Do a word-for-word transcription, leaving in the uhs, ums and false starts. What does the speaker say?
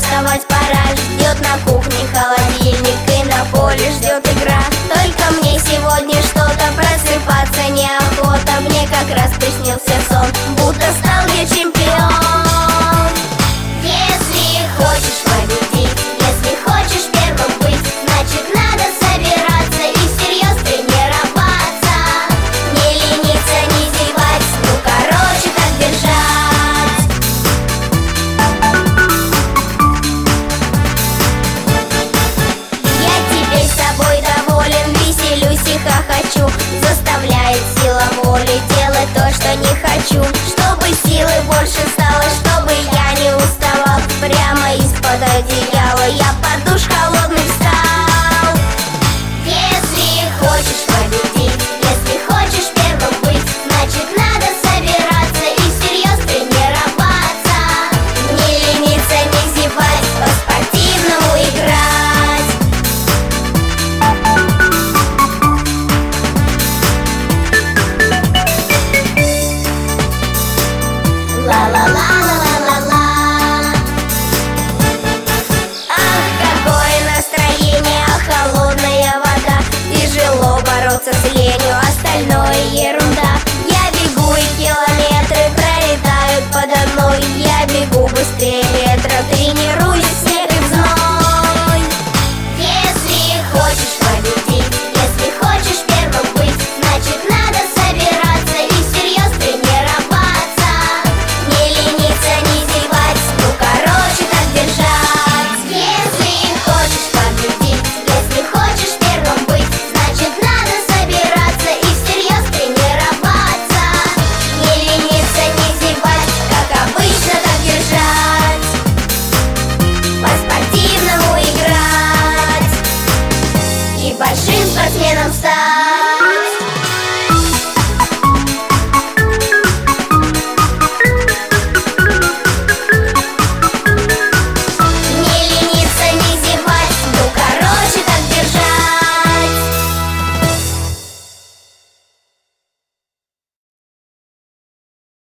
вставать пора. Ждет на кухне холодильник и на поле ждет игра. Только мне сегодня что-то просыпаться неохота. Мне как раз приснился сон, будто стал я чемпион. Если хочешь победить, если хочешь первым быть, значит надо собираться и всерьез тренироваться. Не лениться, не зевать, ну короче так держать. Я теперь собой доволен, веселюсь и хохочу. Заставляет сила воли делать то, что не хочу. Чтобы силы больше стало, чтобы я не уставал. Прямо из-под одеяла я под душ холодный встал. Если хочешь победить, если хочешь первым быть, значит надо собираться и всерьез тренироваться. Не лениться, не зевать, по-спортивному играть. Ла-ла-ла-ла-ла-ла-ла. Ах, какое настроение, холодная вода. Тяжело бороться с ленью, остальное ерунда. Я бегу и километры пролетают подо мной. Я бегу быстрее ветра, тренируюсь в снег и в зной. Если хочешь победить, если хочешь первым быть, значит надо собираться и всерьез тренироваться. Не лениться, не зевать, ну короче так держать. Если хочешь победить, если хочешь первым быть, значит надо собираться и всерьез тренироваться. Не лениться, не зевать, как обычно так держать. По-спортивному играть и большим спортсменом стать.